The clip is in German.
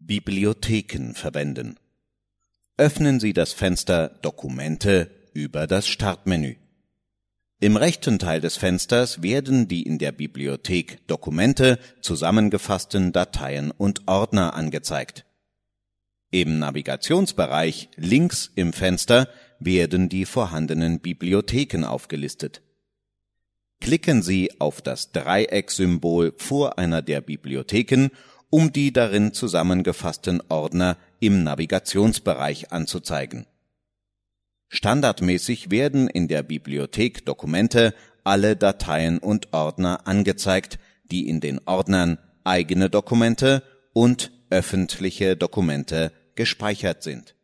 Bibliotheken verwenden. Öffnen Sie das Fenster Dokumente über das Startmenü. Im rechten Teil des Fensters werden die in der Bibliothek Dokumente zusammengefassten Dateien und Ordner angezeigt. Im Navigationsbereich links im Fenster werden die vorhandenen Bibliotheken aufgelistet. Klicken Sie auf das Dreiecksymbol vor einer der Bibliotheken, um die darin zusammengefassten Ordner im Navigationsbereich anzuzeigen. Standardmäßig werden in der Bibliothek Dokumente alle Dateien und Ordner angezeigt, die in den Ordnern eigene Dokumente und öffentliche Dokumente gespeichert sind.